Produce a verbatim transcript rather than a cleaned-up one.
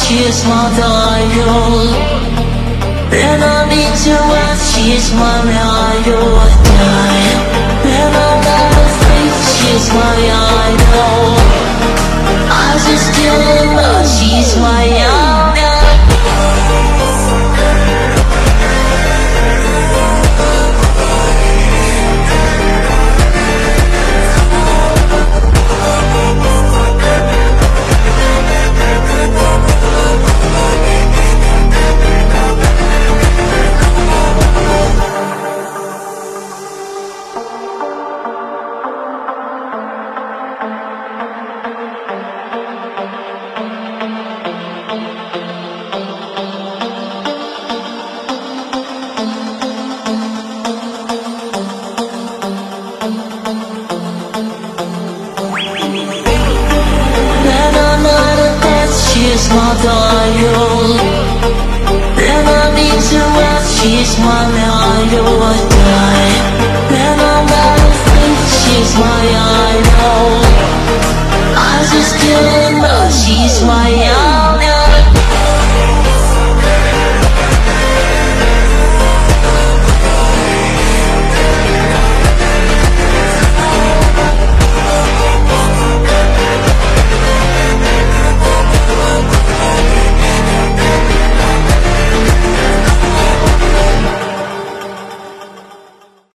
she's my idol. And I need to ask, she's my idol. And I wanna think she's my idol. I just can't know she's my idol. She's my idol. And I need to ask, she's my idol. And I wanna think she's my idol. I just can't know she's my idol.